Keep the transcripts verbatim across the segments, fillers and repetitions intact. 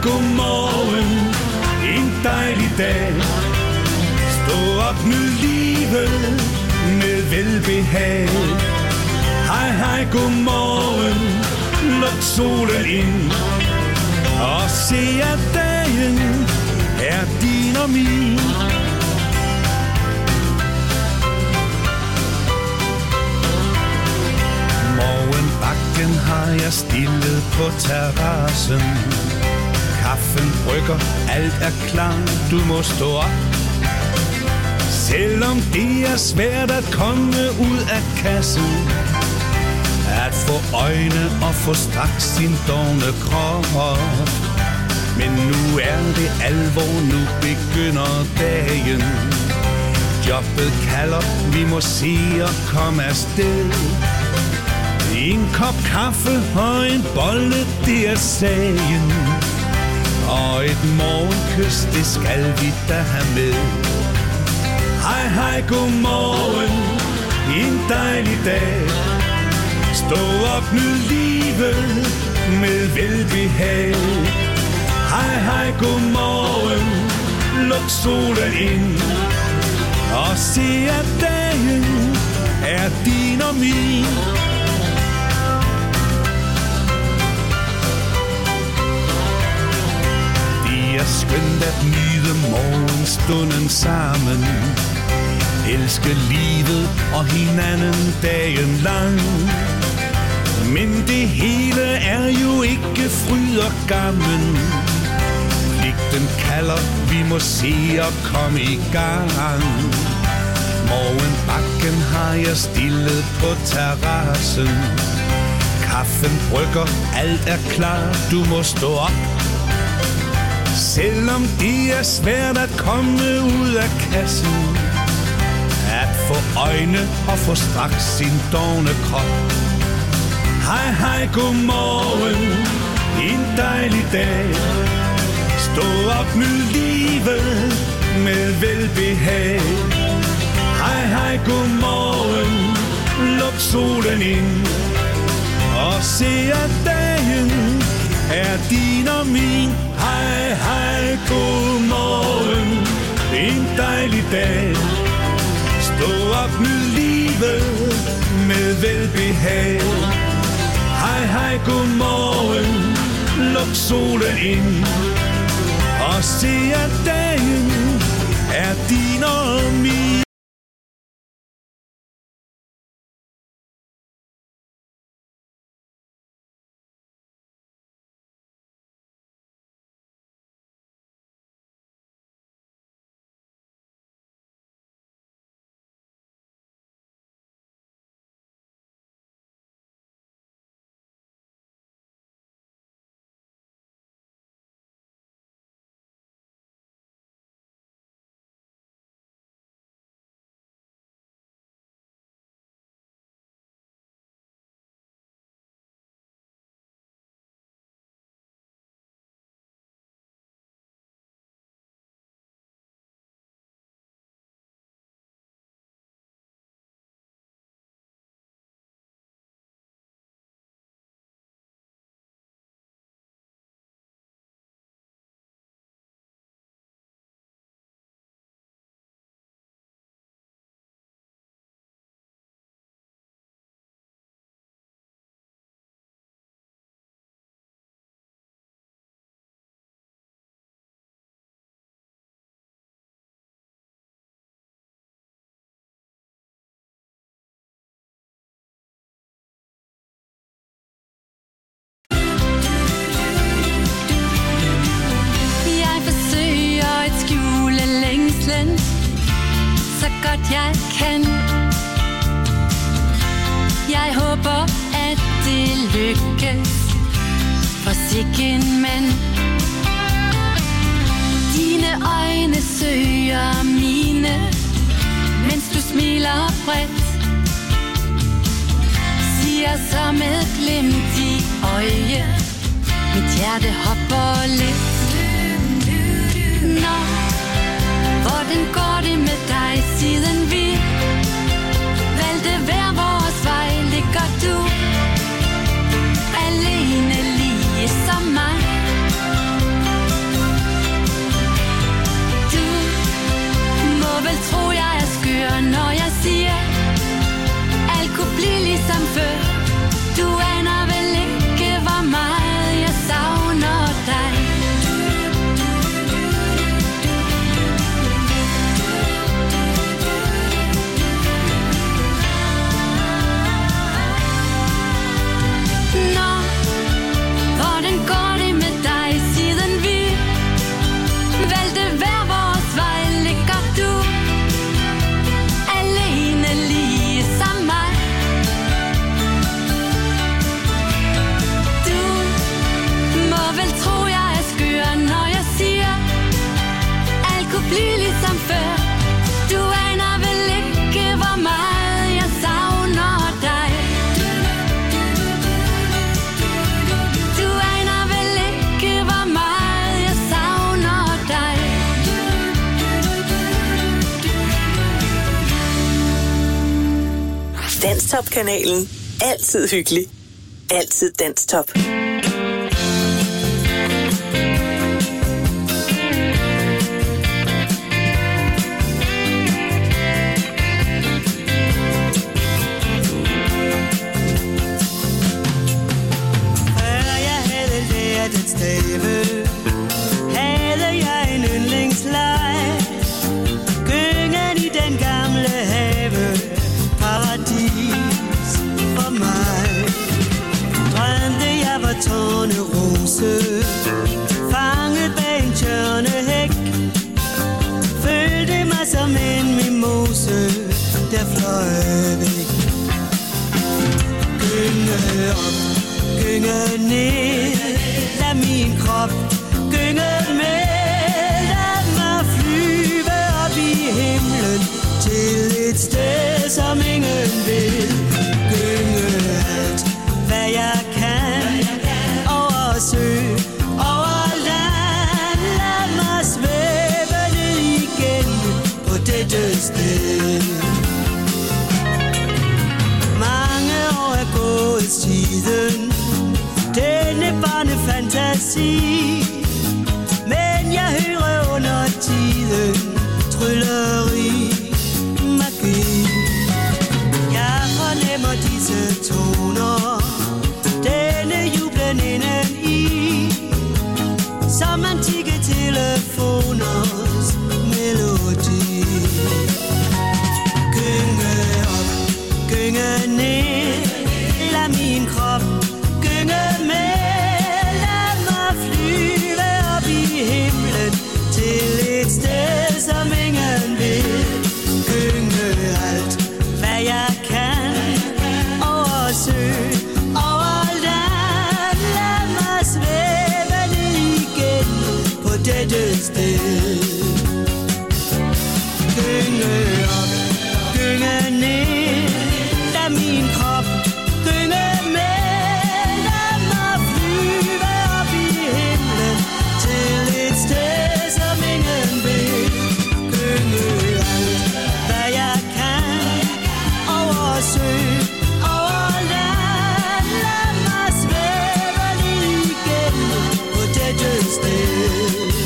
godmorgen, en dejlig dag. Stå op, nyd livet med velbehag. Hej, hej, godmorgen, luk solen ind og se, at dagen er din og min. Morgenbakken har jeg stillet på terrassen. Kaffen brygger, alt er klar, du må stå op. Selvom det er svært at komme ud af kassen, at få øjne og få straks sin dovne krop. Men nu er det alvor, nu begynder dagen. Jobbet kalder, vi må se og komme afsted. En kop kaffe og en bolle, det er sagen. Og et morgenkys, det skal vi da have med. Hej, hej, godmorgen, en dejlig dag. Stå op, nyd livet med velbehag. Hej, hej, godmorgen, luk solen ind og se, at dagen er din og min. Det er skønt at nyde morgenstunden sammen. Elske livet og hinanden dagen lang. Men det hele er jo ikke fryd og gammen. Pligten kalder, vi må se og komme i gang. Morgenbakken har jeg stillet på terrassen. Kaffen brygger, alt er klar, du må stå op. Selvom det er svært at komme ud af kassen, at få øjne og få straks sin dovne krop. Hej, hej, godmorgen, en dejlig dag. Stå op, nyd livet med velbehag. Hej, hej, godmorgen, luk solen ind og se, at dagen er din og min. Hej, hej, godmorgen, en dejlig dag. Stå op, nyd livet med velbehag. Hej, hej, godmorgen, luk solen ind og se, at dagen er din og min. Så godt jeg kan. Jeg håber, at det lykkes for sikken mand. Dine øjne søger mine, mens du smiler bredt. Siger så med glimt i øje, mit hjerte hopper lidt. Nå, hvordan går det med dig, siden vi valgte hver vores vej? Ligger du alene lige som mig? Danstop-kanalen. Altid hyggelig. Altid Danstop. Havde jeg en yndlingsleg, gyngen i den gamle have, paradis for mig. Drømte jeg var tornerose, fanget bag en tjørnehæk, følte mig som en mimose, der fløj væk. Gynge op, gynge ned, lad min krop gynge med. Lad mig flyve op i himlen til et sted, som ingen vil. Gynge alt, hvad jeg kan, over sø, over land. Lad mig svæve ned igen på dette sted. Mange år er gået siden denne barnefantasi, men jeg hører under tiden trylleri, magi. Jeg fornemmer disse toner, denne jublen indeni, som antikke telefoners melodi. Gynge op, gynge ned, lad min krop gynge med. Lad mig flyve op i himlen til et sted, som ingen vil. Gynge alt, hvad jeg kan, over sø, over land. Lad mig svæve ned igen på dette sted. Gynge op, gynge ned, lad min krop gynge med. Lad mig flyve op i himlen til et sted, som ingen vil. Gynge alt, hvad jeg kan, over sø, over land. Lad mig svæve ned igen på dette sted.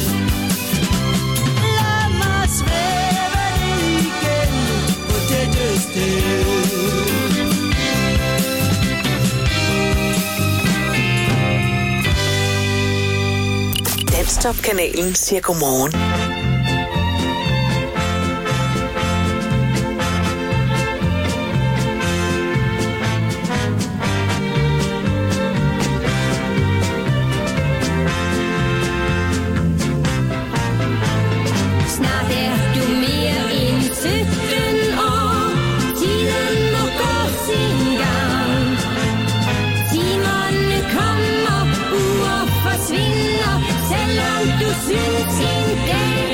Lad mig svæve ned igen på dette sted. Danstop-kanalen siger godmorgen. Snart er du mere end sytten år. Tiden må gå sin gang. Timerne kommer, uger forsvinder, selvom du synes en dag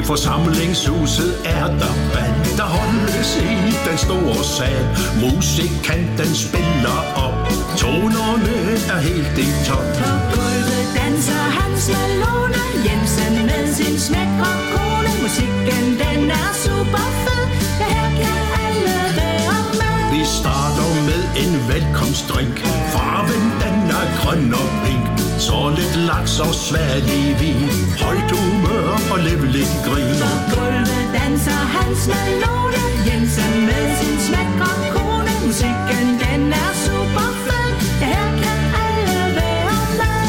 Forsamlingshuset er der band, der holdes i den store sal. Musikanten spiller op, tonerne er helt i top. På gulvet danser Hans Malone Jensen med sin smækre kone. Musikken den er super fed, ja her kan alle være med. Vi starter med en velkomstdrink, farven den er grøn og pink. Så lidt laks og sværlig vin, højt humør og livlig grin. På gulvet danser Hans Malone Jensen med sin smækre kone. Musikken den er super fed, ja her kan alle være med.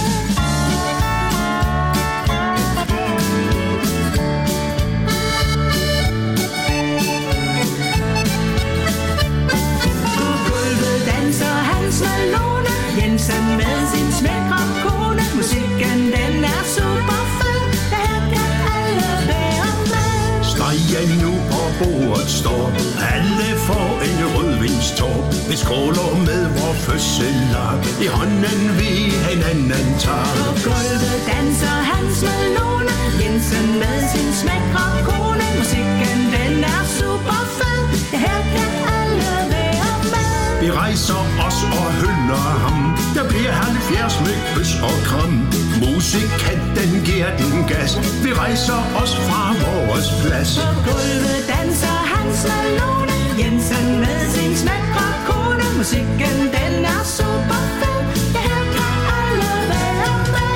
På gulvet danser Hans Malone Jensen med sin smækre kone. Musikken den er super fed, ja her kan alle være med. Stegen nu på bordet står, alle får en rødvinstår. Vi skåler med vor fødselar, i hånden vi hinanden tager. På gulvet danser Hans Malone Jensen med sin smækre kone. Musikken den er super fed, ja her kan alle være med. Vi rejser os og hylder ham, der bliver halvfjerds med kys og kram. Musikanten giver den gas, vi rejser os fra vores plads. På gulvet danser Hans Malone Jensen med sin smækre kone. Musikken den er super fed, ja her kan alle være med.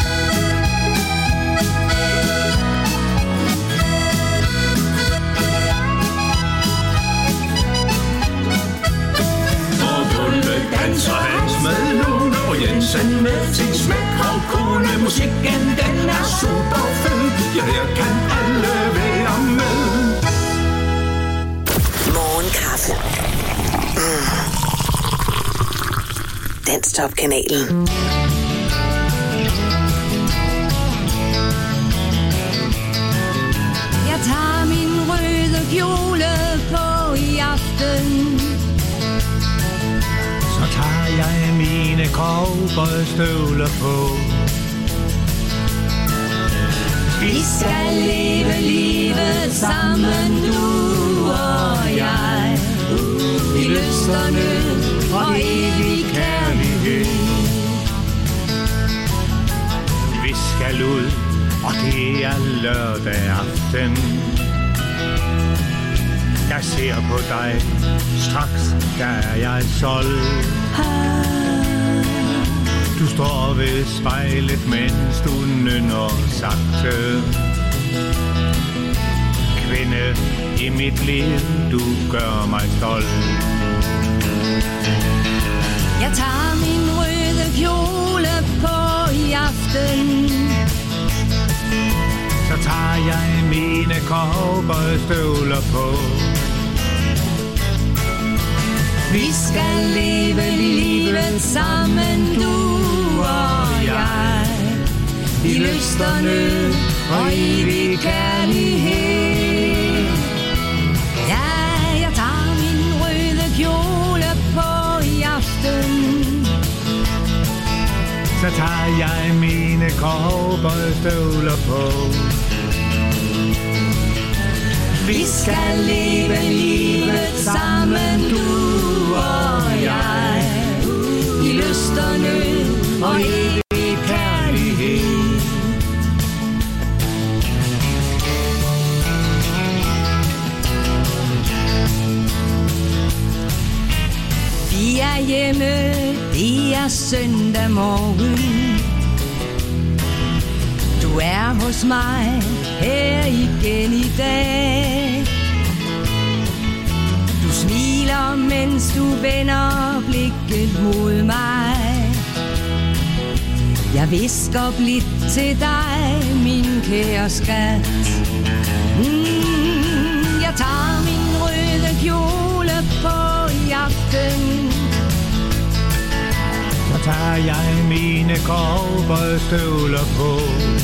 På gulvet danser Hans Malone og Jensen med sin smækre kone. Musikken den er super fed, ja her kan alle være med. Morgenkaffe. Mm. Danstop-kanalen. Jeg tager min røde kjole på i aften. Så tager jeg mine cowboystøvler på. Vi skal leve livet sammen, du og jeg. I lysterne og evig kærlighed. Vi skal ud, og det er lørdag aften. Jeg ser på dig, straks der er jeg solgt. Du står ved spejlet, mens du nynner sagte. Kvinde i mit liv, du gør mig stolt. Jeg tager min røde kjole på i aften. Så tager jeg mine cowboystøvler på. Vi skal leve livet sammen, du og jeg. I lysterne og evig kærlighed. Ja, jeg tager min røde kjole på i aften. Så tager jeg mine cowboystøvler på. Vi skal leve livet sammen, du og jeg. I lysterne og evig kærlighed. Vi er hjemme, det er søndag morgen. Du er hos mig her igen i dag. Du smiler, mens du vender blikket mod mig. Jeg visker blidt til dig, min kære skat. Mm, jeg tager min røde kjole på i aften. Så tager jeg mine cowboystøvler på.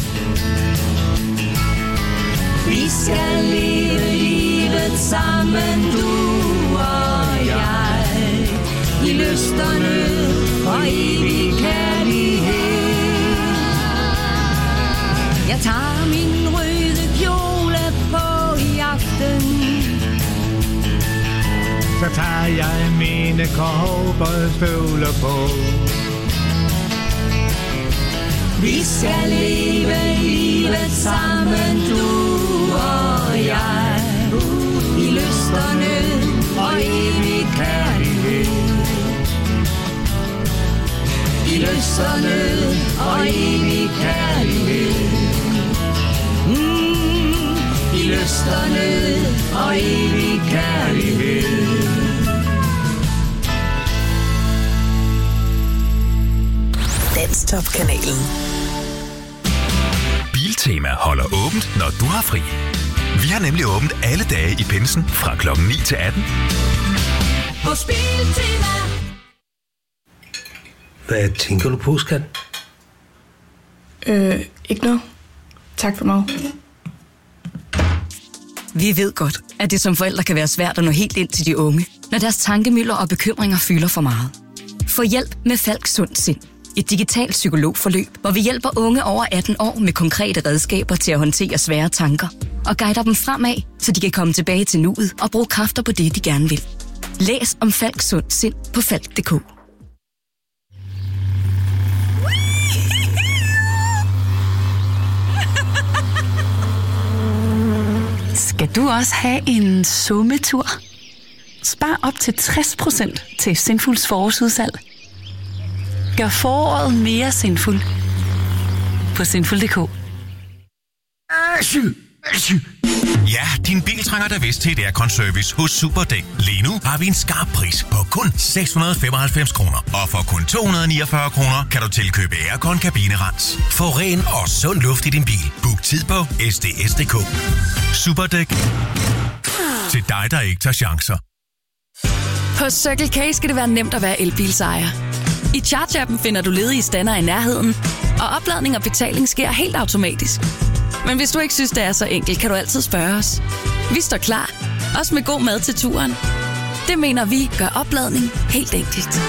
Vi skal leve livet sammen, du og jeg. I lysterne og evig kærlighed. Jeg tager min røde kjole så tager jeg mine cowboystøvler på. Vi skal leve livet sammen, du og jeg, i lyst og nød og evig kærlighed. I lyst og nød og evig kærlighed. Mm, I lyst og nød og evig kærlighed. Danstop-kanalen. Biltema holder åbent, når du har fri. Vi har nemlig åbent alle dage i pinsen fra klokken ni til atten. Hos Biltema. Hvad tænker du på, skat? Øh, ikke noget. Tak for mig. Vi ved godt, at det som forældre kan være svært at nå helt ind til de unge, når deres tankemylder og bekymringer fylder for meget. Få hjælp med Falk Sund Sind. Et digitalt psykologforløb, hvor vi hjælper unge over atten år med konkrete redskaber til at håndtere svære tanker og guider dem fremad, så de kan komme tilbage til nuet og bruge kræfter på det, de gerne vil. Læs om Falk Sund Sind på falk punktum d k. Skal du også have en sommetur? Spar op til tres procent til Sinfuls forårsudsalg. Gør foråret mere sinful på sinful punktum d k. Ja, din bil trænger da vist til et aircon-service hos Superdæk. Lige nu har vi en skarp pris på kun seks hundrede og femoghalvfems kroner. Og for kun to hundrede og niogfyrre kroner kan du tilkøbe aircon kabinerens. Få ren og sund luft i din bil. Book tid på s d s punktum d k. Superdæk. Til dig, der ikke tager chancer. Hos Circle K skal det være nemt at være elbilsejer. I Charge-appen finder du ledige stander i nærheden, og opladning og betaling sker helt automatisk. Men hvis du ikke synes, det er så enkelt, kan du altid spørge os. Vi står klar, også med god mad til turen. Det mener vi gør opladning helt enkelt.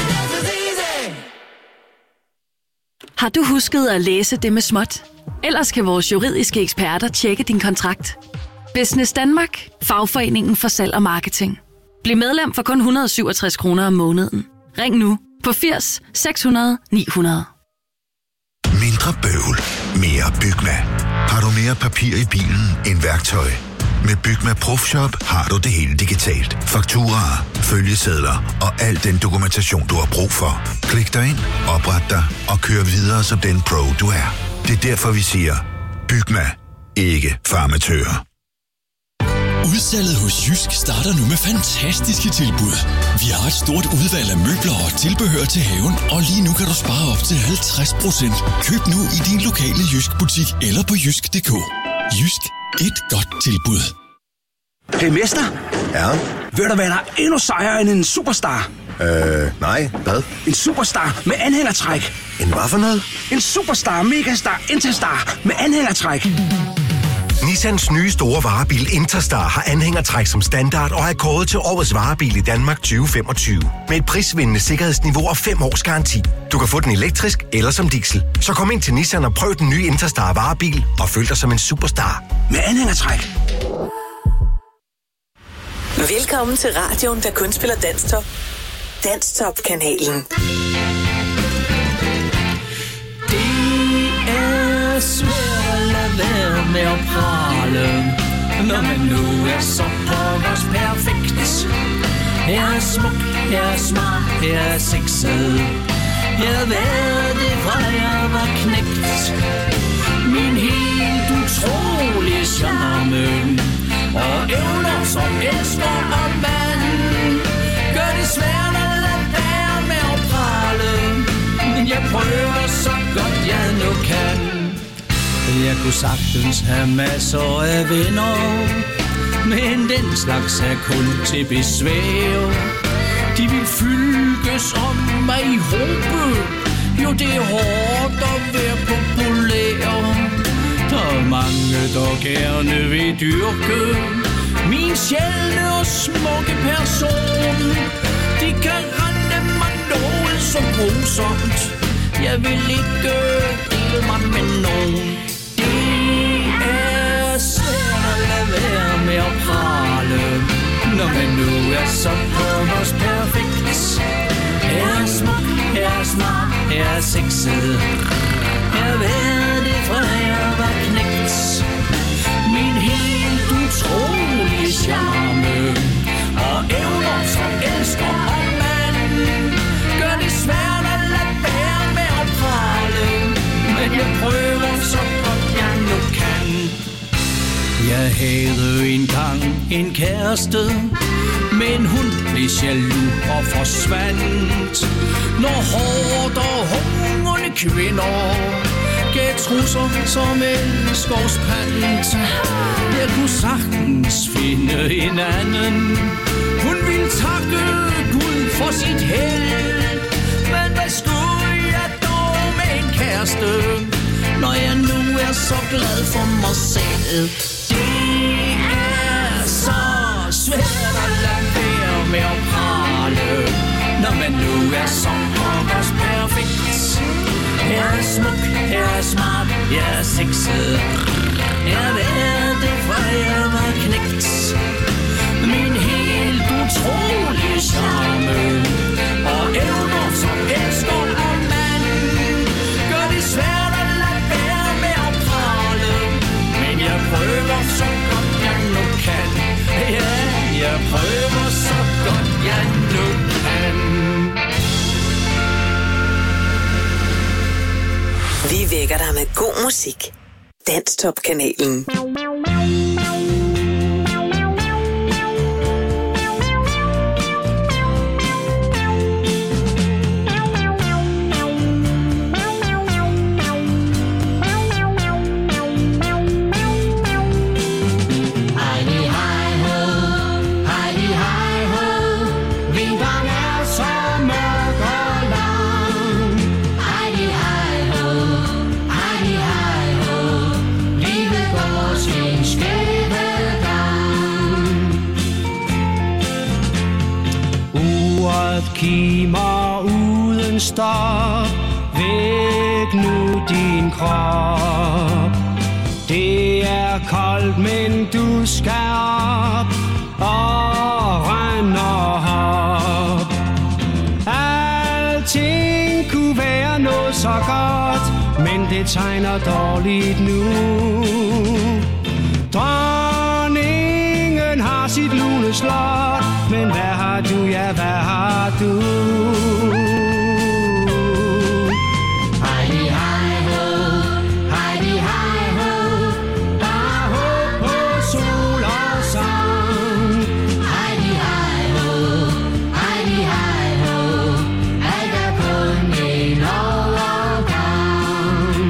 Har du husket at læse det med småt? Ellers kan vores juridiske eksperter tjekke din kontrakt. Business Danmark, fagforeningen for salg og marketing. Bliv medlem for kun et hundrede og syvogtres kroner om måneden. Ring nu på firs seks hundrede ni hundrede. Mindre bøvl, mere Bygma. Har du mere papir i bilen end værktøj? Med Bygma Profshop har du det hele digitalt. Fakturaer, følgesedler og al den dokumentation, du har brug for. Klik dig ind, opret dig og kør videre som den pro, du er. Det er derfor, vi siger, Bygma, ikke farmatører. Udsalget hos Jysk starter nu med fantastiske tilbud. Vi har et stort udvalg af møbler og tilbehør til haven, og lige nu kan du spare op til halvtreds procent. Køb nu i din lokale Jysk butik eller på jysk punktum d k. Jysk. Et godt tilbud. Hey mester. Ja? Ved du hvad, der er endnu sejere end en superstar? Øh, nej. Hvad? En superstar med anhængertræk. En hvad for noget? En superstar, megastar, interstar med anhængertræk. Nissans nye store varebil Interstar har anhængertræk som standard og er kåret til årets varebil i Danmark tyve femogtyve. Med et prisvindende sikkerhedsniveau og fem års garanti. Du kan få den elektrisk eller som diesel. Så kom ind til Nissan og prøv den nye Interstar varebil og føl dig som en superstar. Med anhængertræk. Velkommen til radioen, der kun spiller Danstop. Danstop-kanalen. Det er svært at lade være med at prale, når man nu er så pokkers perfekt. Her er smuk, her er smart, her er sexet. Jeg har været det fra jeg var knægt. Min helt utrolige charme og evner som elsker og mand gør det svært at lade være med at prale, men jeg prøver så godt jeg nu kan. Jeg kunne sagtens have masser af venner, men den slags er kun til besvær. De vil fyldes om mig i håbe. Jo, det er hårdt at være populær. Der er mange, der gerne vil dyrke min sjældne og smukke person. De kan rende mig noget så grusomt. Jeg vil ikke dele mig med nogen. Det er svært at lade være med at prale, Når man nu er så på vores perfekt. Her er smuk, her er smart, her er sexet. Jeg ved det fra jeg var knægt. Min helt utrolige charme og evner som elsker og mand gør det svært at lade være med at prale. Men jeg prøver så godt jeg nu kan. Jeg havde engang en kæreste, men hun blev jaloux og forsvandt. Når hårdt og hungrende kvinder gav trusser som en skovspant. Jeg kunne sagtens finde en anden. Hun ville takke Gud for sit held. Men hvad skulle jeg dog med en kæreste, når jeg nu er så glad for mig selv? Det er så svært at lade være med at prale, når man nu er så pokkers perfekt. Her er smuk, her er smart, her er sexet. Jeg ved det fra jeg var knægt. Min helt utrolige charme og evner som elsker og mand gør det svært at lade være med at prale. Men jeg prøver så godt jeg nu kan. Ja, jeg prøver så godt jeg nu kan. Vi vækker dig med god musik. Danstop-kanalen. Kimer uden stop, væk nu din krop. Det er koldt, men du skal op og rende og hop. Alting kunne være noget så godt, men det tegner dårligt nu. Dronningen har sit lune slot, men hvad har du, ja, hvad har du? Heidi, hej ho, Heidi, hej ho, bare håb på sol og sang. Heidi, hej ho, Heidi, hej ho, alt er kun en overgang.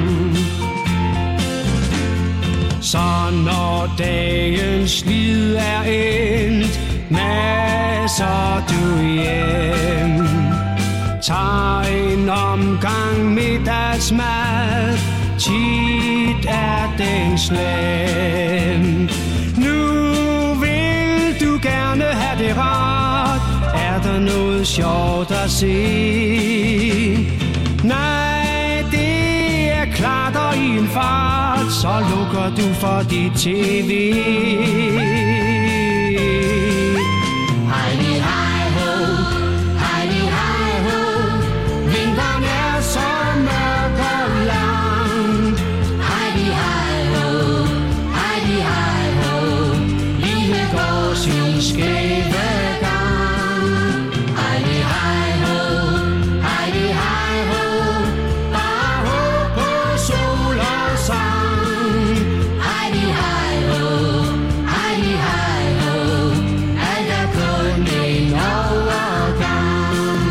Så når dagens slid er endt, masser du hjem. Tag en omgang middagsmad, tit er den slem. Nu vil du gerne have det rart, er der noget sjovt at se? Nej, det er klart og i en fart, så lukker du for dit tv. Heidi, hej ho, Heidi, hej ho, vinteren er så mørk og lang. Heidi, hej ho, Heidi, hej ho, livet går sin skæve gang. Heidi, hej ho, Heidi, hej ho, bare håb på sol og sang. Heidi, hej ho, Heidi, hej ho, alt er kun en overgang.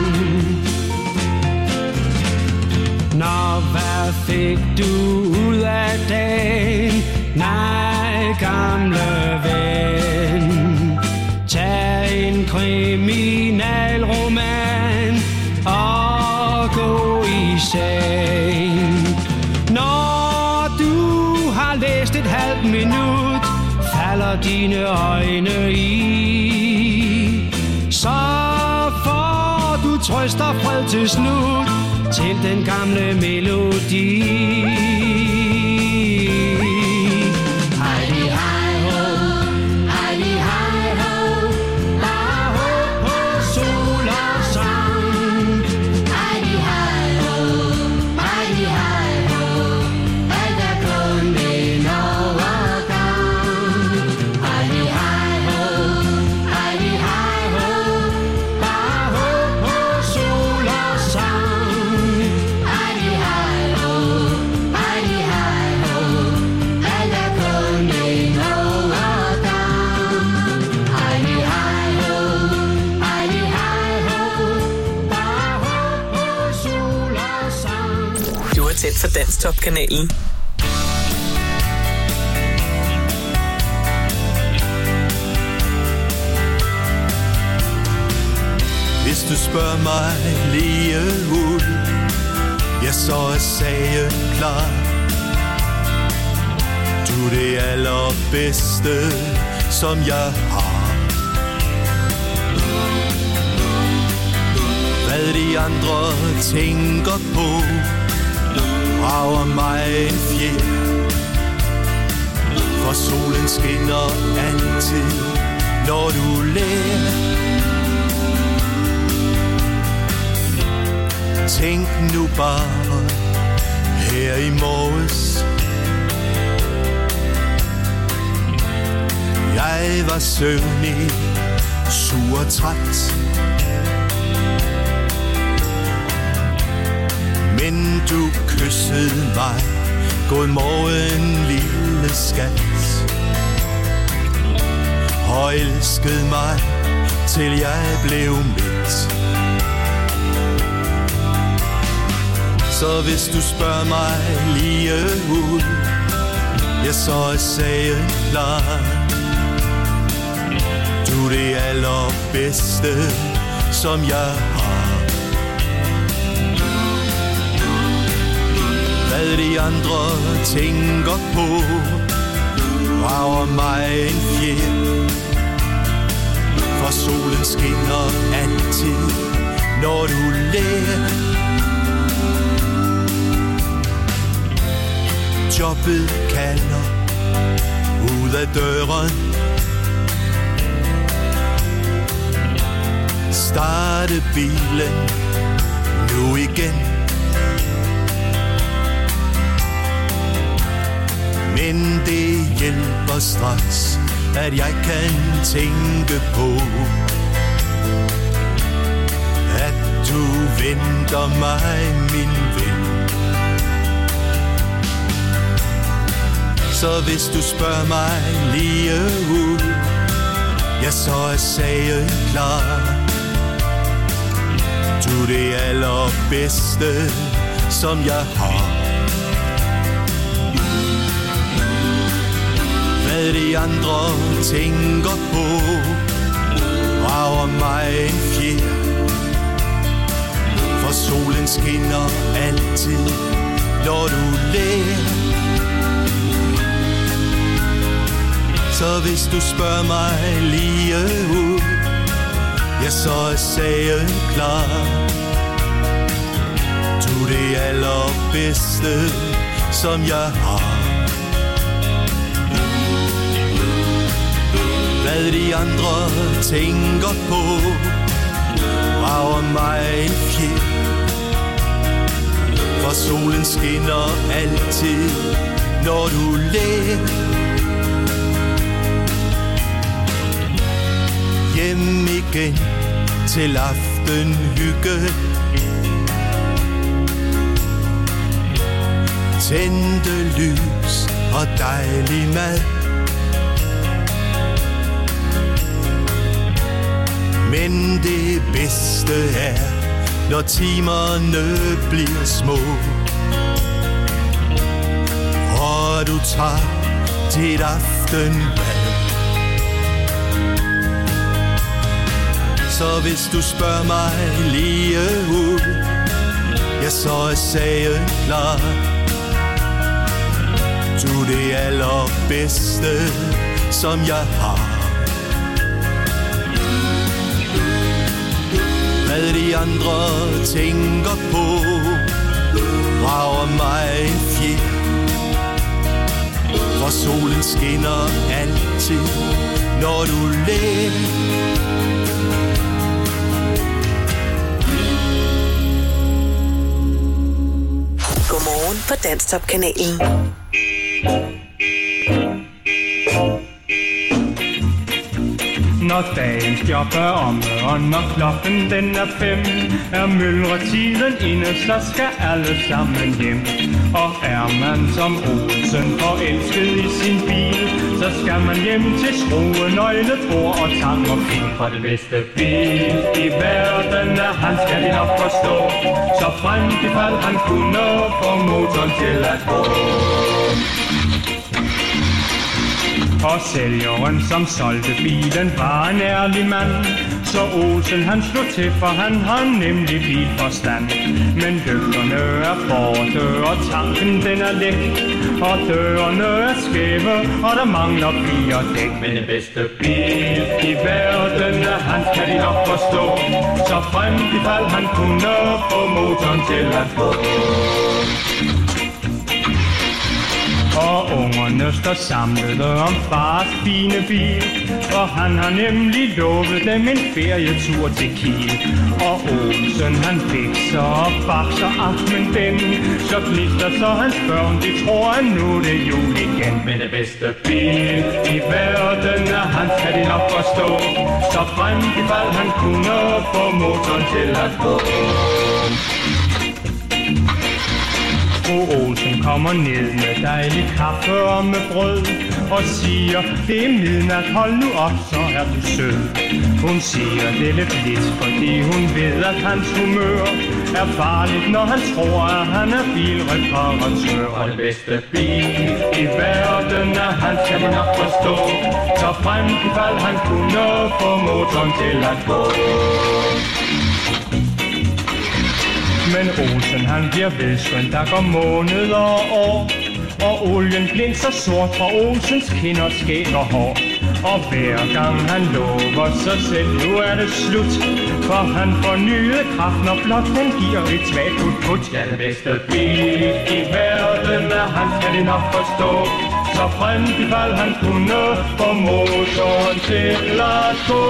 Nå, hvad fik du ud af dagen? Nej, gamle ven, tag en kriminalroman og gå i seng. Når du har læst et halvt minut, falder dine øjne i. Så får du trøst og fred til slut til den gamle melodi. Heidi, hej ho, Heidi, hej ho, Danstop-kanalen. Hvis du spørger mig lige ud, ja, så er sagen klar. Du er det allerbedste, som jeg har. Hvad de andre tænker på, rager mig en fjer. For solen skinner altid, når du ler. Tænk nu bare her i morges. Jeg var søvnig, sur og træt. Men du kyssede mig. God morgen, lille skat. Og elskede mig, til jeg blev midt. Så hvis du spørger mig lige ud, ja, så er sagen klar. Du er det allerbedste, som jeg har. Hvad de andre tænker på, rager mig en fjer. For solen skinner altid, når du ler. Jobbet kalder ud af døren. Starte bilen nu igen. Men det hjælper straks, at jeg kan tænke på, at du venter mig, min ven. Så hvis du spørger mig lige ud, ja, så er sagen klar. Du er det allerbedste, som jeg har. Hvad de andre tænker på, rager mig en fjer. For solen skinner altid, når du ler. Så hvis du spørger mig lige ud, ja, så er sagen klar. Du er det allerbedste, som jeg har. Hvad de andre tænker på, rager mig en fjer. For solen skinner altid, når du ler. Hjem igen til aftenhygge. Tændte lys og dejlig mad. Men det bedste er, når timerne bliver små, og du tager dit aftenbad. Så hvis du spørger mig lige ud, ja, så er sagen klar. Du er det allerbedste, som jeg har. Hvad de andre tænker på, rager mig en fjer. For solen skinner altid, når du ler. Godmorgen på Danstop-kanalen. Når dagens job er omme, og når klokken den er fem, er myldretiden inde, så skal alle sammen hjem. Og er man som Olsen forelsket i sin bil, så skal man hjem til skrue, nøgle, bord og tang og fil. For det bedste bil i verden er han, skal vi nok forstå. Så frem i fald han kunne få motoren til at gå. Og sælgeren, som solgte bilen, var en ærlig mand. Så Olsen han slog til, for han har nemlig bilforstand. Men lygterne er borte, og tanken den er læk. Og dørene er skæve, og der mangler fire dæk. Men den bedste bil i verden er han, kan de nok forstå. Så frem i fald han kunne få motoren til at gå. Og ungerne står samlet om fars fine bil, for han har nemlig lovet dem en ferietur til Kiel. Og Olsen han fikser og bakser aften den, så gnister så hans børn, de tror at nu det er jul igen. Men det bedste bil i verden er han, kan de nok forstå. Så frem i fald han kunne få motoren til at gå. Fru Olsen kommer ned med dejlig kaffe og med brød og siger, det er midnat, hold nu op, så er du sød. Hun siger det lidt lidt, fordi hun ved, at hans humør er farligt, når han tror, at han er bilreparatør. Og det bedste bil i verden er han, kan man nok forstå. Så frem i fald han kunne få motoren til at gå. Men Olsen han bliver vedskønt, der går måneder og år. Og olien blinser sort fra Olsens kinder, skæg og hår. Og hver gang han lover sig selv, nu er det slut. For han får nye kraft, når blot den giver et svagt put-put. Ja, det bedste bil i verden er han, kan det nok forstå. Så frem i fald han kunne få motoren til at gå.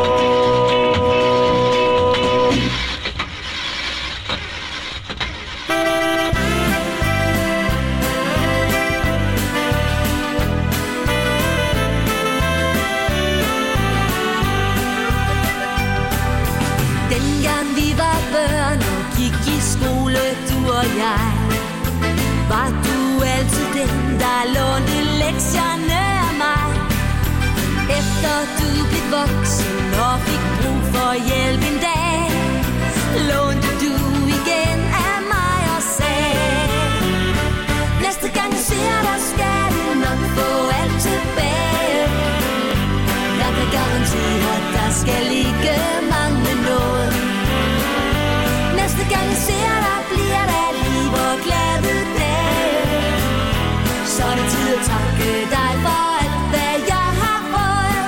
Jeg. Var du altid den, der lånte lektierne af mig? Efter du blev voksen og fik brug for hjælp en dag, lånte du igen af mig og sagde, næste gang jeg ser dig, skal du nok få alt tilbage. Jeg kan garantere, at der skal ikke mangle noget. Næste gang jeg ser dig, bliver der liv og glade dage. Så er det tid at takke dig for alt, hvad jeg har fået.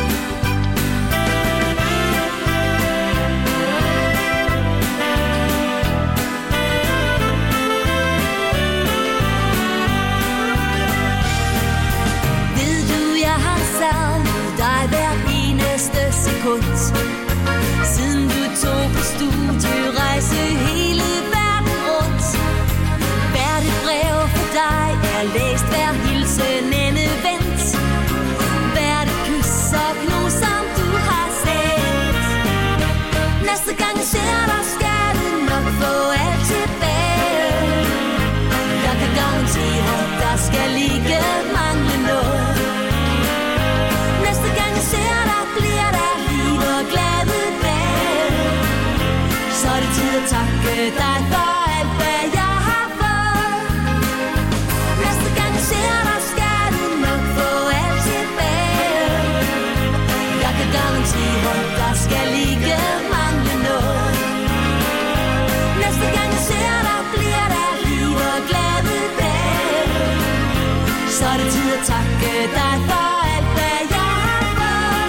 Ved du, jeg har savnet dig hver eneste sekund, siden du tog på studierejse hele verden rundt. Hvert et brev for dig er læst, hver hilsen endevendt. Hvert et kys og knus, som du har set. Næste gang jeg ser dig, skal du nok få alt tilbage. Jeg kan garantere, at der skal ikke mangle noget. Næste gang jeg ser dig, bliver der liv og glade dage. Så er det tid at takke dig for alt, hvad jeg har fået. Næste gang jeg ser dig, skal du nok få alt tilbage. Jeg kan garantere, at der skal ikke mangle noget. Næste gang jeg ser dig, bliver der liv og glade dage. Så er det tid at takke dig for alt, hvad jeg har fået.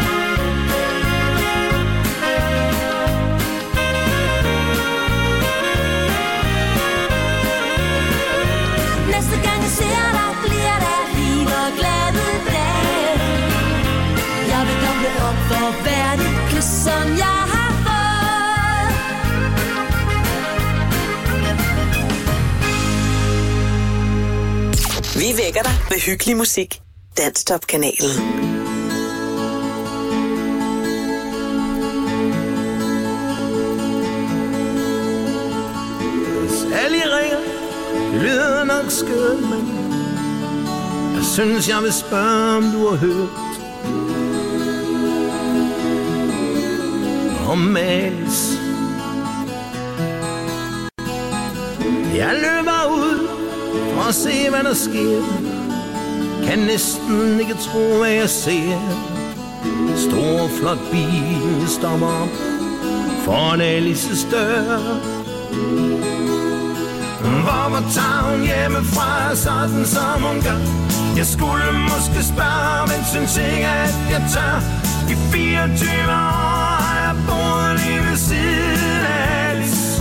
Næste gang jeg ser dig, bliver der liv og glade dage. Jeg vil doble op for hvert et kys, som jeg har fået. Vi vækker dig med hyggelig musik. Danstop-kanalen. Sally ringer, lyder nok skørt, men jeg synes, jeg vil spørge, om du har hørt om Alice. Jeg løber ud for at se, hvad der sker. Kan næsten ikke tro, hvad jeg ser. Stor, flot bil stopper op foran Alices dør. Hvorfor tager hun hjemmefra, sådan som hun gør? Jeg skulle måske spørge, men synes ikke, at jeg tør. I fireogtyve år har jeg boet lige ved siden af Alice.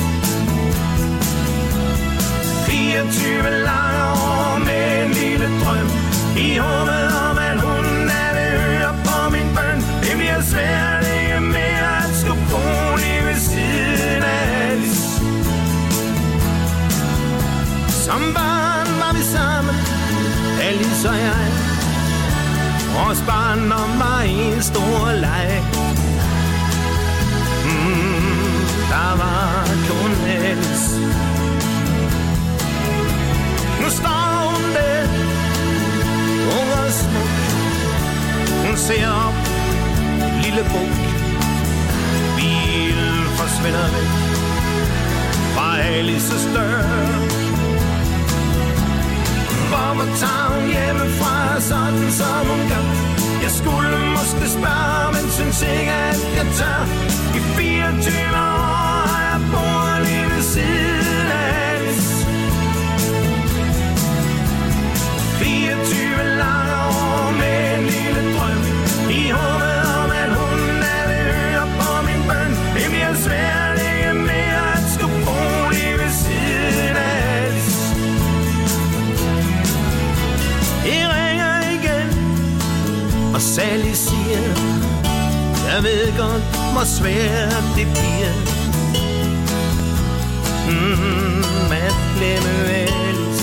fireogtyve lange år med en lille drøm, i håbet om, at hun er ved høre på min bøn. Det bliver svært ikke mere at skulle bo lige ved siden af Alice. Som barn var vi sammen, Alice og jeg. Vores barndom var en stor leg. Mm, der var kun Alice. Nu står hun der, hun var smuk. Hun ser op, lille buk. Bilen forsvinder væk fra Alices dør. Hvorfor tager hun hjemmefra, sådan som hun gør? Jeg skulle måske spørge, men synes ikke, at jeg tør. I fireogtyve år har jeg boet lige ved siden af Alice. fireogtyve lange år med en lille drøm, i håbet om, at hun er ved høre på min bøn. Det bliver svært ikke mere at skulle bo lige ved siden af Alice. I ringer igen, og Sally siger, jeg ved godt, hvor svært det bliver. Mm, at glemme Alice.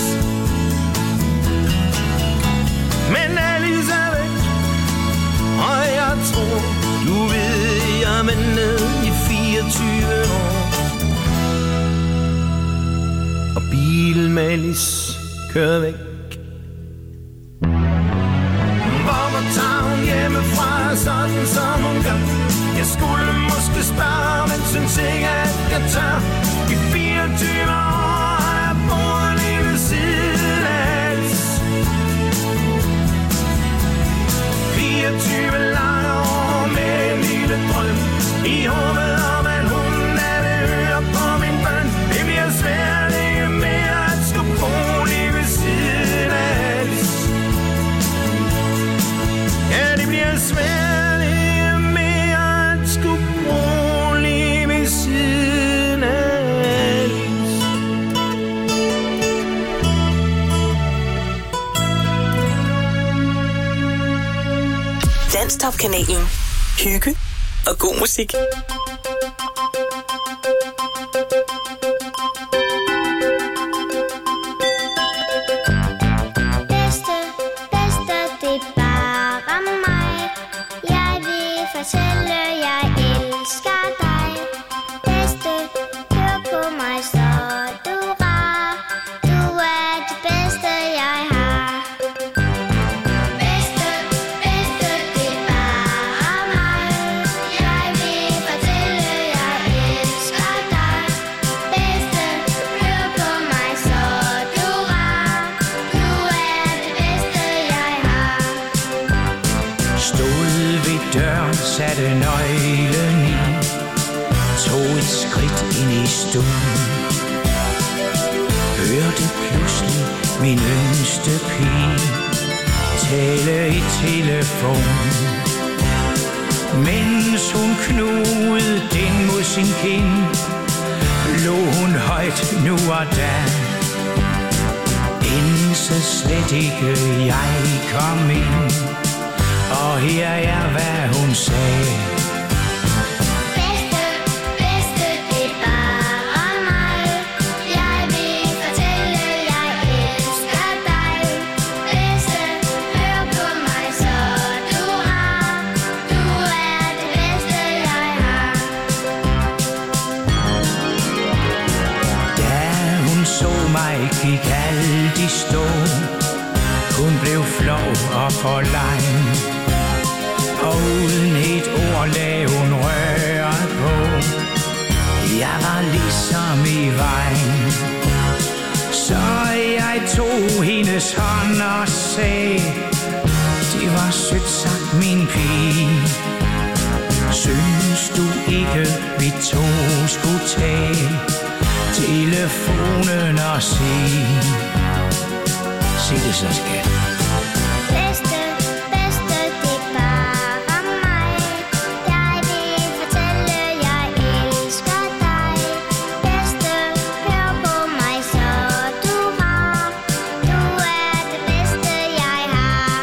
Men Alice er væk, og jeg tror, du ved, jeg er ned i fireogtyve år. Og bilen med Alice kører væk. Hvorfor tager hun hjemmefra, sådan som hun gør? Jeg skulle måske spørge, men synes ikke, at jeg tør. I fireogtyve år har jeg boet lige ved siden af Alice. fireogtyve lange år med en lille drøm, i håbet om, at hun er ved høre på min bøn. Det bliver svært ikke mere at skulle bo lige ved siden af Alice. Ja, det bliver svært ikke mere at skulle bo lige ved siden af Alice. Danstop-kanalen. Hygge og god musik. Bedste, bedste, det er bare mig. Jeg vil fortælle, jeg elsker dig. Bedste, hør på mig, så du rar. Du er det bedste, jeg har. Bedste, bedste, det er bare mig. Jeg vil fortælle, jeg elsker dig. Bedste, hør på mig, så du rar. Du er det bedste, jeg har. Stod ved døren, satte nøglen i, tog et skridt ind i stuen. Hørte pludselig min yngste pige tale i telefon. Mens hun knugede den mod sin kind, lå hun højt nu og da. Inden så slet ikke jeg kom ind, og her er hvad hun sagde. Bedste, bedste, det er bare mig. Jeg vil fortælle, jeg elsker dig. Bedste, hør på mig, så du rar. Du er det bedste, jeg har. Da hun så mig gik alt i stå. Hun blev flov og forlegen, og uden et ord lagde hun røret på. Jeg var ligesom i vejen, så jeg tog hendes hånd og sagde, det var sødt sagt, min pige. Synes du ikke, vi to skulle tage telefonen og sige, sig det så, skat. Bedste, bedste, det er bare mig. Jeg vil fortælle, jeg elsker dig. Bedste, hør på mig, så du har. Du er det bedste, jeg har.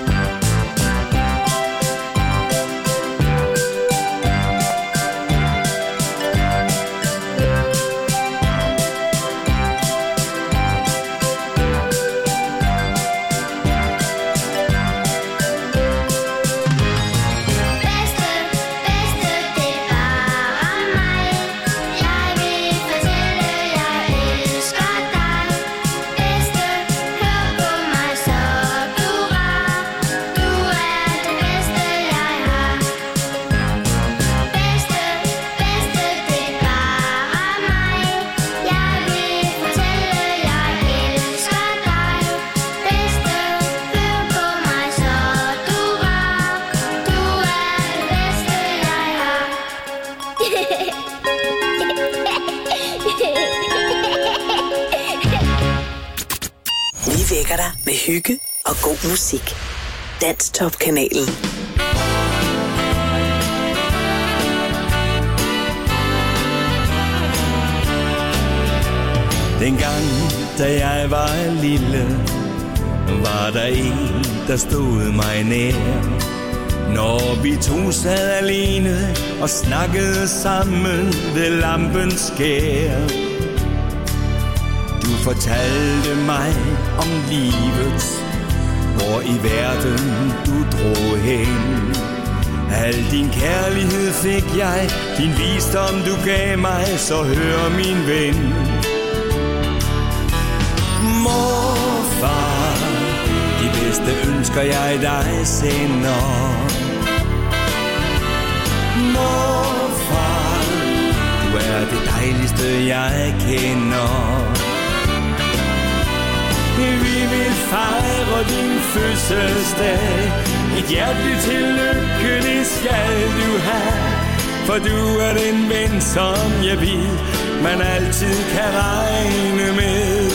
Vi vækker dig med hygge og god musik. Danstop-kanalen. Dengang, da jeg var lille, var der en, der stod mig nær. Når vi to sad alene og snakkede sammen ved lampens skær. Du fortalte mig om livet, hvor i verden du drog hen. Al din kærlighed fik jeg, din visdom du gav mig, så hør min ven. Morfar, de bedste ønsker jeg dig sender. Morfar, du er det dejligste jeg kender. Vi vil fejre din fødselsdag. Et hjerteligt tillykke, det skal du have. For du er den ven, som jeg ved, man altid kan regne med.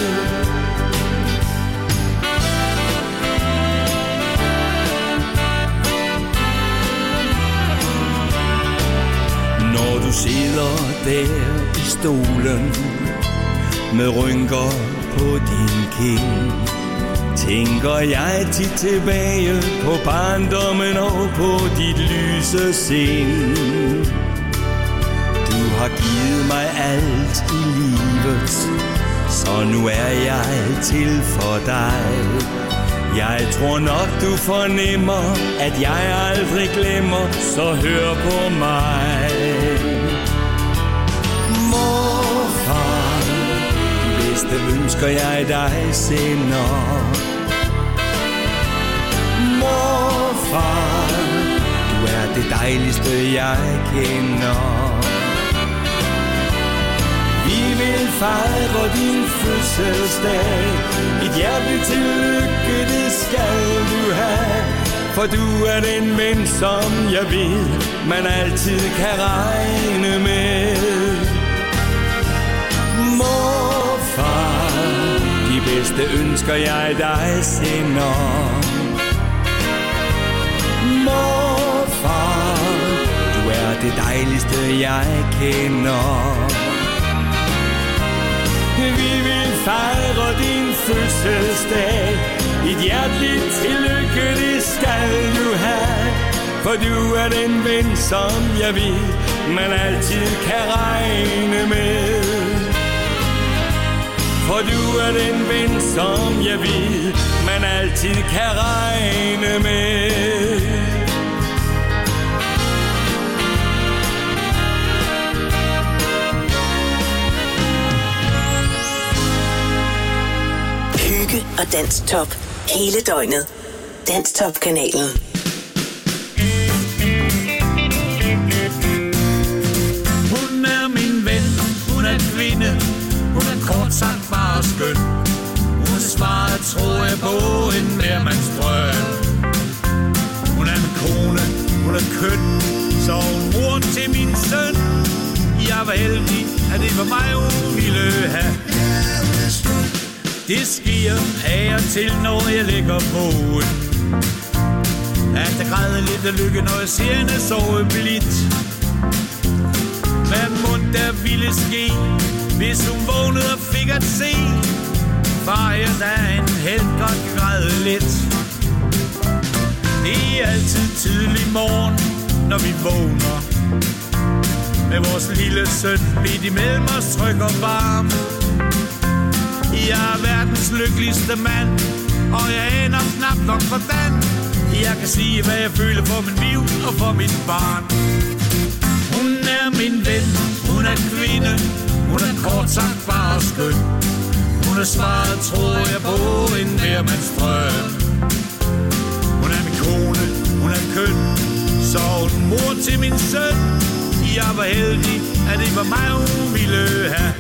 Når du sidder der i stolen med rynker på din kind, tænker jeg tit tilbage på barndommen og på dit lyse sind. Du har givet mig alt i livet, så nu er jeg til for dig. Jeg tror nok du fornemmer, at jeg aldrig glemmer, så hør på mig. Morfar, de bedste ønsker jeg dig sender. Morfar, du er det dejligste jeg kender. Vi vil fejre din fødselsdag. Et hjerteligt tillykke, det skal du have. For du er den ven, som jeg ved, man altid kan regne med. Morfar, de bedste ønsker jeg dig sender. Morfar, du er det dejligste jeg kender. Vi vil fejre din fødselsdag. Et hjerteligt tillykke, det skal du have. For du er den ven, som jeg ved, man altid kan regne med. For du er den ven, som jeg ved, man altid kan regne med. og Dansk Top. Hele døgnet. Dansk Top-kanalen. Hun er min ven, hun er kvinde, hun er kort sagt bare skøn. Hun er svaret, tror jeg på, en hvermandsdrøm. Hun er min kone, hun er køn, så hun mor til min søn. Jeg var heldig, at det var mig, hun ville have. Det sker af og til, når jeg ligger på en. At jeg græder lidt af lykke, når jeg ser hende sove blidt. Hvad mund der ville ske, hvis hun vågnede og fik at se. Far, jeg da en helt godt græde lidt. Det er altid tidlig morgen, når vi vågner. Med vores lille søn midt imellem os tryg og varm. Jeg er verdens lykkeligste mand, og jeg aner knap nok hvordan. Jeg kan sige, hvad jeg føler for min liv og for mit barn. Hun er min ven, hun er kvinde, hun er kort sagt bare skøn. Hun er svaret, tror jeg på, en hvermandsdrøm. Hun er min kone, hun er køn, så hun mor til min søn. Jeg var heldig, at det var mig, hun ville have.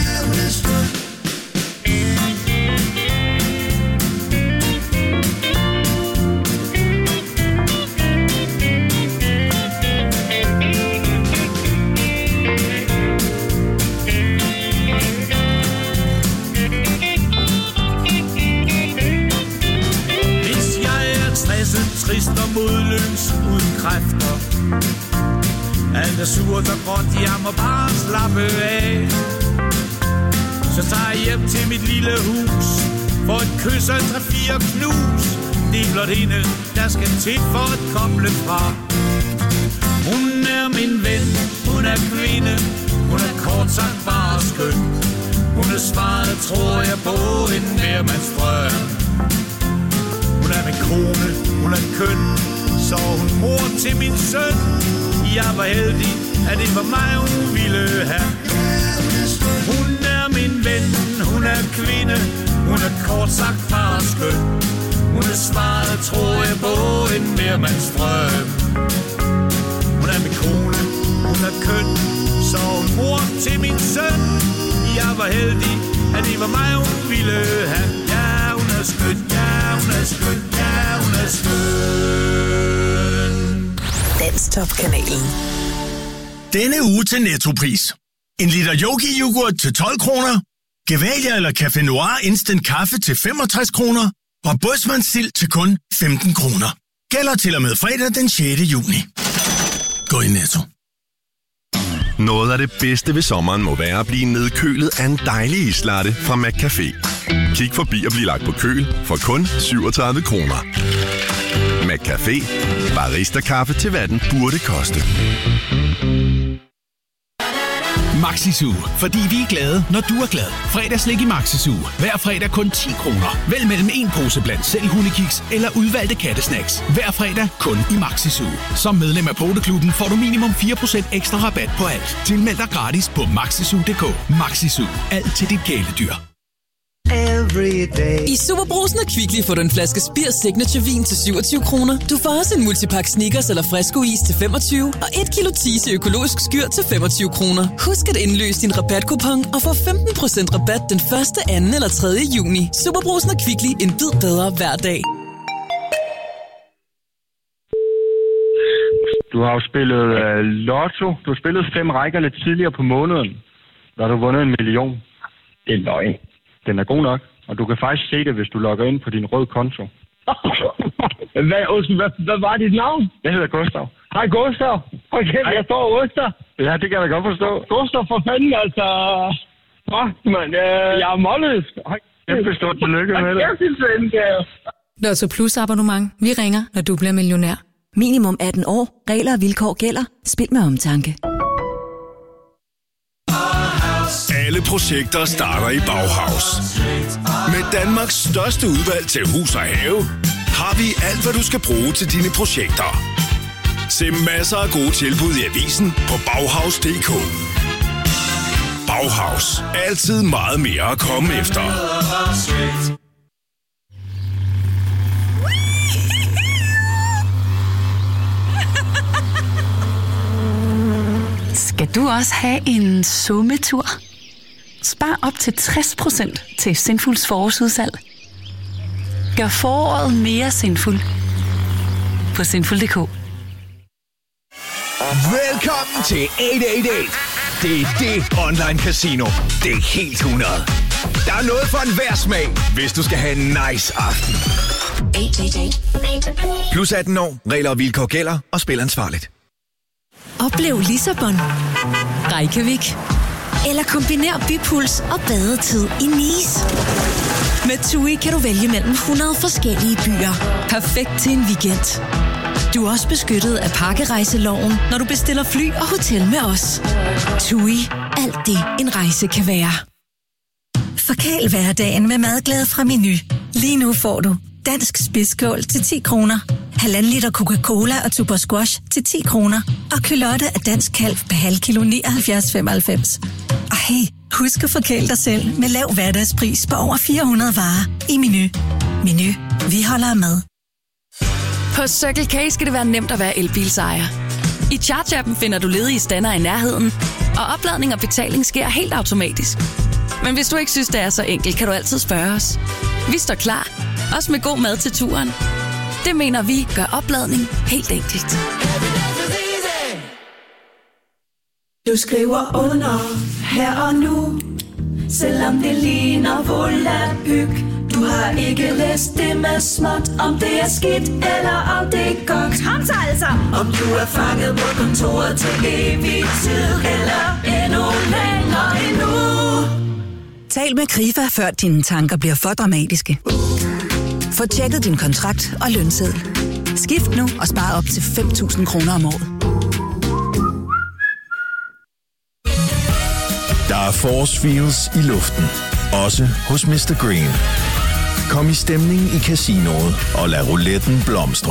Trist og modløs, uden kræfter. Alt er surt og gråt, jeg må bare slappe af. Så tager jeg hjem til mit lille hus, for et kys og tre fire knus. Det er blot hende, der skal til for at koble fra. Hun er min ven, hun er kvinde, hun er kort sagt bare skøn. Hun er svaret, tror jeg på, en hvermandsdrøm. Hun er min kone, hun er køn, så hun mor til min søn. Jeg var heldig, at det var mig, hun ville have. Hun er min ven, hun er kvinde, hun er kort sagt bare skøn. Hun er svaret, tror jeg på, en hvermandsdrøm. Hun er min kone, hun er køn, så hun mor til min søn. Jeg var heldig, at det var mig, hun ville have. Ja, hun er skøn, ja, hun er skøn, ja, hun er skøn. Dansk Top-kanalen. Denne uge til Nettopris. En liter Yogi-yoghurt til tolv kroner. Gevalia eller Café Noir Instant Kaffe til femogtres kroner. Og Bådsmandsild til kun femten kroner. Gælder til og med fredag den sjette juni. Gå i Netto. Noget af det bedste ved sommeren må være at blive nedkølet af en dejlig islatte fra McCafé. Kig forbi og bliv lagt på køl for kun syvogtredive kroner. McCafé. Barista-kaffe til hvad den burde koste. Maxi-Zoo, fordi vi er glade, når du er glad. Fredagslik i Maxi-Zoo. Hver fredag kun ti kroner. Vælg mellem en pose blandt selv hundekiks eller udvalgte kattesnacks. Hver fredag kun i Maxi-Zoo. Som medlem af Poteklubben får du minimum fire procent ekstra rabat på alt. Tilmeld dig gratis på maxizoo punktum d k. Maxi-Zoo. Alt til dit kæledyr. I Superbrugsen og Kvickly får du en flaske Spirs Signature Vin til syvogtyve kroner. Du får også en multipack Snickers eller Fresco Is til femogtyve og et kilo Tise økologisk skyr til femogtyve kroner. Husk at indløse din rabatkupon og få femten procent rabat den første, anden eller tredje juni. Superbrugsen og Kvickly, en bid bedre hver dag. Du har jo spillet uh, lotto. Du har spillet fem rækker lidt tidligere på måneden. Der har du vundet en million. Det er løgn. Den er god nok, og du kan faktisk se det, hvis du logger ind på din røde konto. hvad, hvad, hvad var dit navn? Jeg hedder Gustav. Hej Gustav. Okay, jeg står Oster. Ja, det kan jeg da godt forstå. Gustav, for fanden, altså. Fuck, man. Øh, jeg er målløs. Kæmpe stort tillykke med det. Lotto Plus abonnement. Vi ringer, når du bliver millionær. Minimum atten år. Regler og vilkår gælder. Spil med omtanke. Alle projekter starter i Bauhaus. Med Danmarks største udvalg til hus og have, har vi alt, hvad du skal bruge til dine projekter. Se masser af gode tilbud i avisen på Bauhaus punktum d k. Bauhaus. Altid meget mere at komme efter. du også have en sommetur? Spar op til tres procent til Sinfuls forårsudsalg. Gør foråret mere sinful på sinful punktum d k. Velkommen til otte otte otte. Det er det online casino. Det er helt hundrede. Der er noget for enhver smag, hvis du skal have en nice aften. otte otte otte. Plus atten år. Regler og vilkår gælder, og spil ansvarligt. Oplev Lissabon, Reykjavik eller kombiner bypuls og badetid i Nice. Med TUI kan du vælge mellem hundrede forskellige byer. Perfekt til en weekend. Du er også beskyttet af pakkerejseloven, når du bestiller fly og hotel med os. TUI. Alt det, en rejse kan være. Forkæl hverdagen med madglæde fra Menu. Lige nu får du dansk spidskål til ti kroner, halvanden liter Coca-Cola og Tuborg Squash til ti kroner, og kylotte af dansk kalv per halv kilo nioghalvfjerds femoghalvfems. Og hey, husk at forkæle dig selv med lav hverdagspris på over fire hundrede varer i Menu. Menu. Vi holder af mad. På Circle K skal det være nemt at være elbilsejer. I Charge-appen finder du ledige stander i nærheden, og opladning og betaling sker helt automatisk. Men hvis du ikke synes, det er så enkelt, kan du altid spørge os. Vi står klar, også med god mad til turen. Det mener vi gør opladning helt enkelt. Du skriver under her og nu, selvom det ligner volapyk. Du har ikke læst det med småt, om det er skidt eller om det er godt. Kom så altså! Om du er fanget på kontoret til evig tid, eller endnu længere endnu. Tal med Krifa, før dine tanker bliver for dramatiske. Få tjekket din kontrakt og lønseddel. Skift nu og spar op til fem tusind kroner om året. Der er force feels i luften. Også hos mister Green. Kom i stemning i casinoet og lad rouletten blomstre.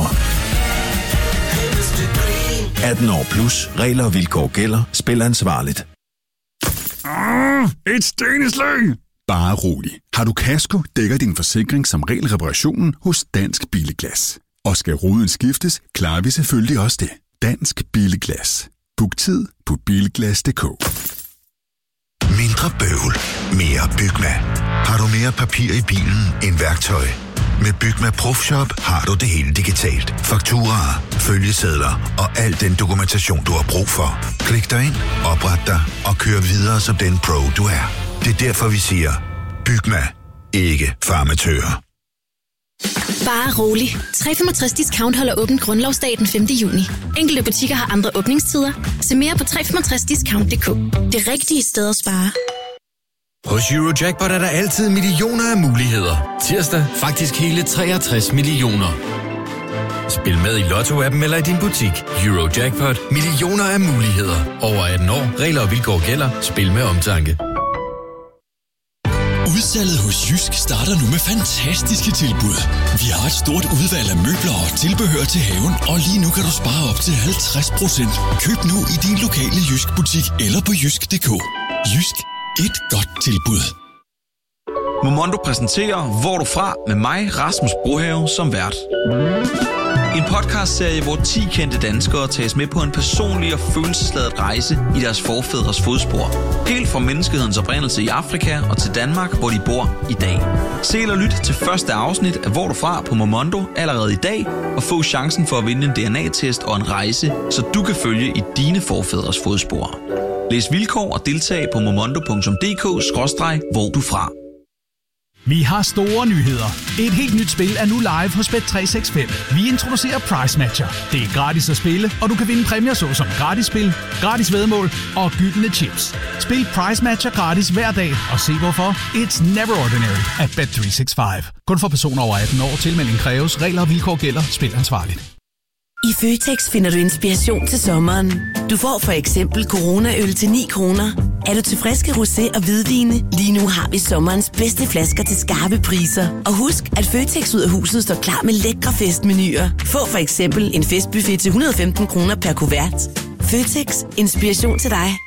atten år plus. Regler og vilkår gælder. Spil ansvarligt. Ah, et steneslag! Bare rolig. Har du kasko, dækker din forsikring som regel reparationen hos Dansk Bilglas. Og skal ruden skiftes, klarer vi selvfølgelig også det. Dansk Bilglas. Book tid på bilglas punktum d k. Mindre bøvl, mere Bygma. Har du mere papir i bilen end værktøj? Med Bygma Profshop har du det hele digitalt. Fakturaer, følgesedler og al den dokumentation, du har brug for. Klik dig ind, opret dig og kør videre som den pro, du er. Det er derfor, vi siger, Bygma. Ikke farmatører. Bare rolig. tre komma femogtres discount holder åbent grundlovsdag den femte juni. Enkelte butikker har andre åbningstider. Se mere på tre komma femogtres discount punktum d k. Det rigtige sted at spare. Hos Eurojackpot er der altid millioner af muligheder. Tirsdag faktisk hele treogtres millioner. Spil med i Lotto-appen eller i din butik. Eurojackpot. Millioner af muligheder. Over atten år. Regler og vilkår gælder. Spil med omtanke. Udsalget hos Jysk starter nu med fantastiske tilbud. Vi har et stort udvalg af møbler og tilbehør til haven, og lige nu kan du spare op til halvtreds procent. Køb nu i din lokale Jysk butik eller på jysk punktum d k. Jysk. Et godt tilbud. Momondo præsenterer Hvor er du fra? Med mig, Rasmus Brohave, som vært. En podcastserie, hvor ti kendte danskere tages med på en personlig og følelsesladet rejse i deres forfædres fodspor. Helt fra menneskehedens oprindelse i Afrika og til Danmark, hvor de bor i dag. Se eller lyt til første afsnit af Hvor er du fra? På Momondo allerede i dag, og få chancen for at vinde en D N A-test og en rejse, så du kan følge i dine forfædres fodspor. Læs vilkår og deltag på momondo punktum d k skråstreg hvor du fra. Vi har store nyheder. Et helt nyt spil er nu live hos Bet tre seks fem. Vi introducerer Price Matcher. Det er gratis at spille, og du kan vinde præmier såsom gratis spil, gratis væddemål og gyldne chips. Spil Price Matcher gratis hver dag, og se hvorfor. It's never ordinary at Bet tre seks fem. Kun for personer over atten år. Tilmelding kræves. Regler og vilkår gælder. Spil ansvarligt. I Føtex finder du inspiration til sommeren. Du får for eksempel Corona-øl til ni kroner. Er du til friske rosé og hvidvine? Lige nu har vi sommerens bedste flasker til skarpe priser. Og husk, at Føtex ud af huset står klar med lækre festmenuer. Få for eksempel en festbuffet til et hundrede og femten kroner per kuvert. Føtex. Inspiration til dig.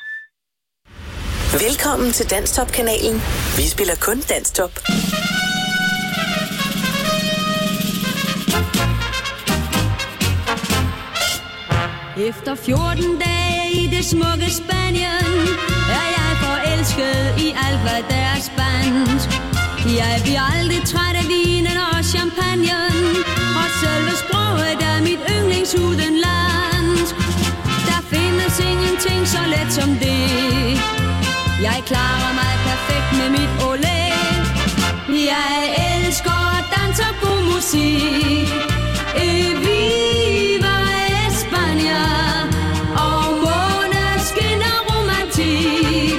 Velkommen til Danstop-kanalen. Vi spiller kun Danstop. Efter fjorten dage i det smukke Spanien, er jeg forelsket i alt, hvad der er spansk. Jeg bliver aldrig træt af vinen og champagnen, og selve sproget er mit yndlingsudenlandsk. Der findes ingenting så let som det. Jeg klarer mig perfekt med mit olé. Jeg elsker dans og god musik. Viva España og måneskin og romantik.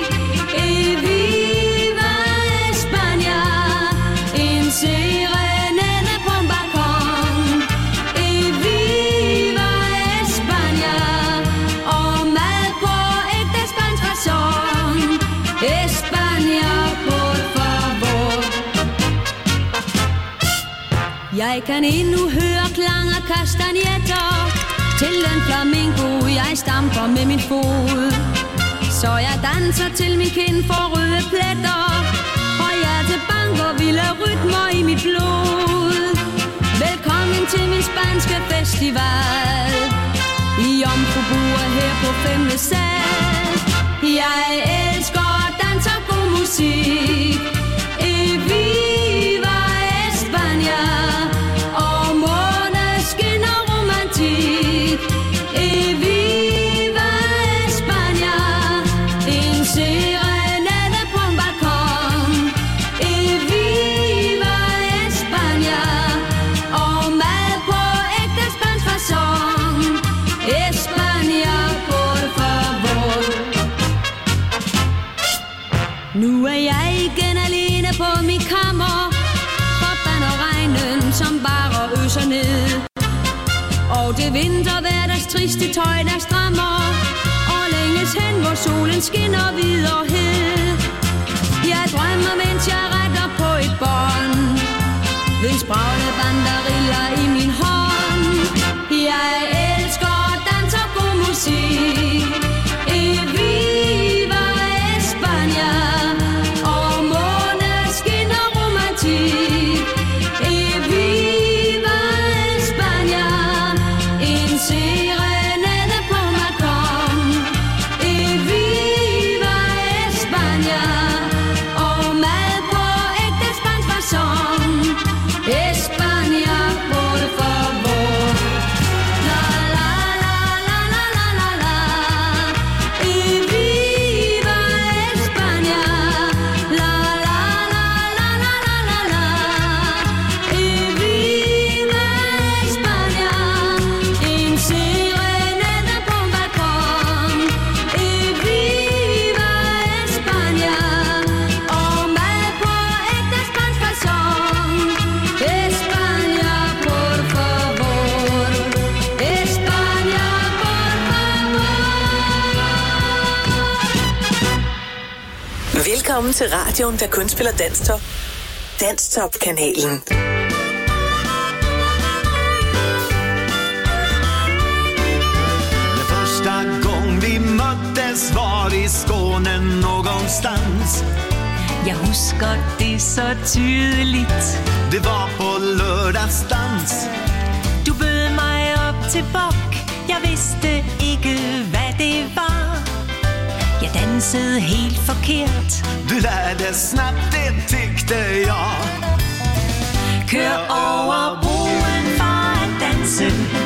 Viva España, en serenade på en balkon. Viva España og mad på ægte spansk facon. España, por favor. Jeg kan endnu høre klang af kastanjetter til den flamingo, jeg stamper med min fod. Så jeg danser til min kind får røde pletter, og hjertet banker vilde rytmer i mit blod. Velkommen til min spanske festival, i Jomfrubur her på femte sal. Jeg elsker dans og god musik. Viva España og måneskin og romantik. Viva España, en serenade på en balkon. Viva España og mad på ægte spansk facon. España, por favor. Nu er jeg igen alene på min kammer, forbander regnen som bare øser ned. Og det vinterhverdags triste tøj, der strammer, og længes hen, hvor solen skinner hvid og hed. Jeg drømmer, mens jeg retter på et bånd, ved spragle banderiller i min hånd. Jeg elsker dans og god musik. Viva España og måneskin og romantik. Viva España, en serenade på en balkon. Viva España og mad på ægte spansk facon. España, por favor. La la la la la la la la. Viva España. La la la la la la la la. Viva España. En serenade på en balkon. Viva España og mad på ægte spansk facon. España, por favor. España, por favor. Velkommen til radioen, der kun spiller Danstop. Danstop-kanalen. Den första gång vi möttes var i Skåne någonstans. Jeg husker det så tydeligt. Det var på lørdagsdans. Du bød mig op til bok. Jeg vidste ikke, hvad det var. Jeg dansede helt forkert. Du lærte snabbt, det tyckte jeg. Kør over broen for at danse